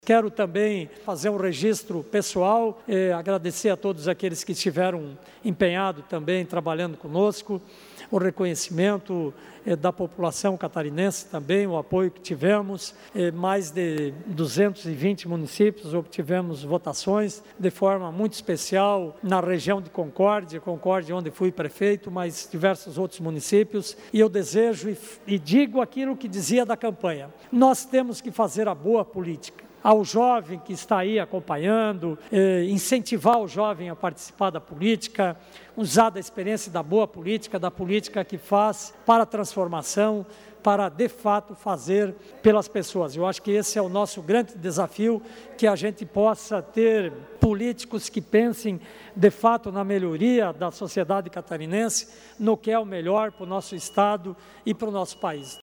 Quero também fazer um registro pessoal, agradecer a todos aqueles que estiveram empenhados também, trabalhando conosco, o reconhecimento da população catarinense também, o apoio que tivemos, mais de 220 municípios obtivemos votações, de forma muito especial na região de Concórdia, onde fui prefeito, mas diversos outros municípios, e eu desejo e digo aquilo que dizia da campanha: nós temos que fazer a boa política. Ao jovem que está aí acompanhando, incentivar o jovem a participar da política, usar da experiência da boa política, da política que faz para a transformação, para de fato fazer pelas pessoas. Eu acho que esse é o nosso grande desafio, que a gente possa ter políticos que pensem de fato na melhoria da sociedade catarinense, no que é o melhor para o nosso estado e para o nosso país.